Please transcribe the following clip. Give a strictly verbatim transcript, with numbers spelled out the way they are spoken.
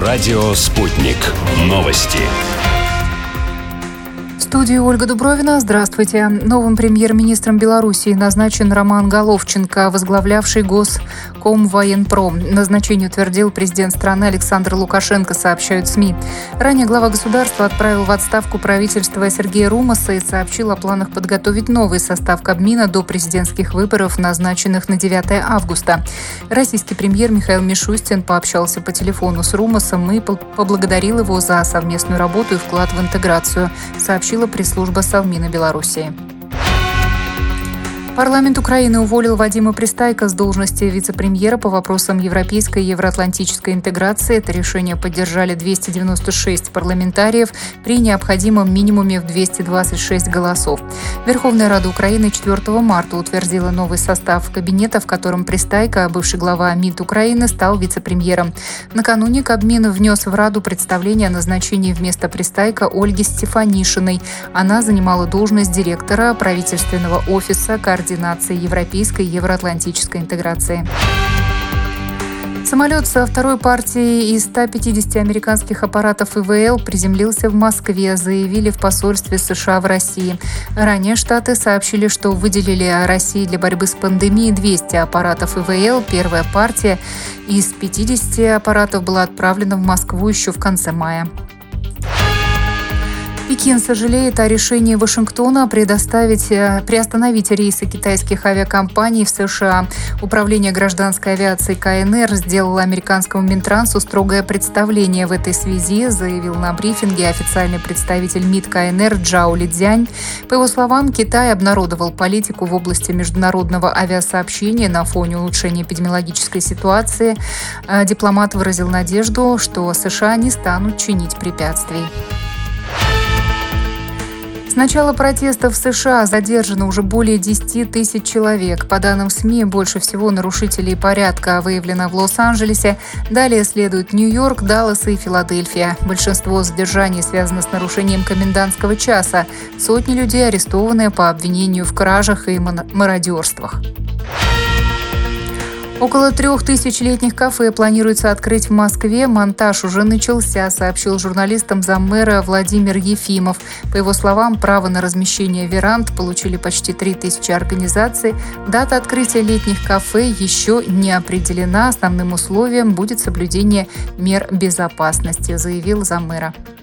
Радио «Спутник». Новости. В студии Ольга Дубровина. Здравствуйте. Новым премьер-министром Белоруссии назначен Роман Головченко, возглавлявший Госкомвоенпром. Назначение утвердил президент страны Александр Лукашенко, сообщают СМИ. Ранее глава государства отправил в отставку правительства Сергея Румаса и сообщил о планах подготовить новый состав Кабмина до президентских выборов, назначенных на девятое августа. Российский премьер Михаил Мишустин пообщался по телефону с Румасом и поблагодарил его за совместную работу и вклад в интеграцию, сообщила пресс-служба Совмина Белоруссии. Парламент Украины уволил Вадима Пристайка с должности вице-премьера по вопросам европейской и евроатлантической интеграции. Это решение поддержали двести девяносто шесть парламентариев при необходимом минимуме в двести двадцать шесть голосов. Верховная Рада Украины четвёртого марта утвердила новый состав кабинета, в котором Пристайка, бывший глава МИД Украины, стал вице-премьером. Накануне Кабмин внес в Раду представление о назначении вместо Пристайка Ольги Стефанишиной. Она занимала должность директора правительственного офиса координации европейской и евроатлантической интеграции. Самолет со второй партией из ста пятидесяти американских аппаратов ИВЛ приземлился в Москве, заявили в посольстве США в России. Ранее Штаты сообщили, что выделили России для борьбы с пандемией двести аппаратов ИВЛ. Первая партия из пятидесяти аппаратов была отправлена в Москву еще в конце мая. Пекин сожалеет о решении Вашингтона предоставить, приостановить рейсы китайских авиакомпаний в США. Управление гражданской авиации КНР сделало американскому Минтрансу строгое представление в этой связи, заявил на брифинге официальный представитель МИД КНР Джао Лидзянь. По его словам, Китай обнародовал политику в области международного авиасообщения на фоне улучшения эпидемиологической ситуации. Дипломат выразил надежду, что США не станут чинить препятствий. С начала протестов в США задержано уже более десяти тысяч человек. По данным СМИ, больше всего нарушителей порядка выявлено в Лос-Анджелесе. Далее следуют Нью-Йорк, Даллас и Филадельфия. Большинство задержаний связано с нарушением комендантского часа. Сотни людей арестованы по обвинению в кражах и мародерствах. Около трех тысяч летних кафе планируется открыть в Москве. Монтаж уже начался, сообщил журналистам заммэра Владимир Ефимов. По его словам, право на размещение веранд получили почти три тысячи организаций. Дата открытия летних кафе еще не определена. Основным условием будет соблюдение мер безопасности, заявил заммэра.